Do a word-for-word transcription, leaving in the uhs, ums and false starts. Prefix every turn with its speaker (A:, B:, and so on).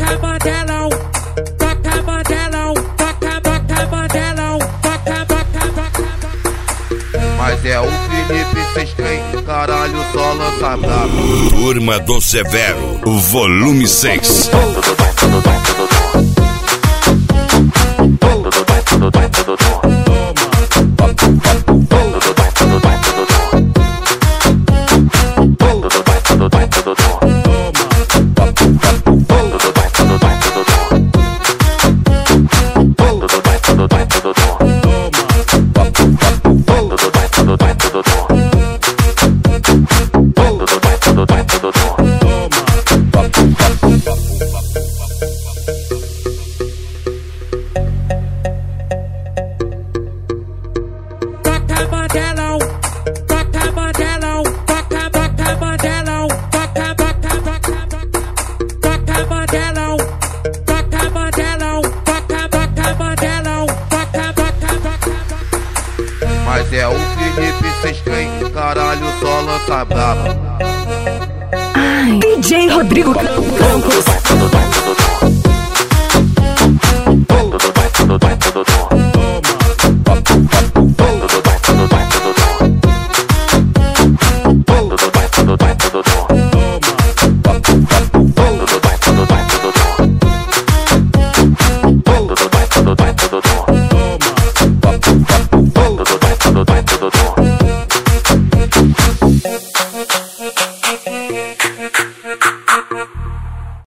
A: toca mandelão, toca mandelão, toca, toca mandelão, toca, toca, toca.
B: Mas é o Felipe, cês creem, caralho, só lança brabo.
C: Turma do Severo, volume seis.
B: Mas é o Felipe, cês creem, caralho, só lança brabo.
D: D J Rodrigo Franco.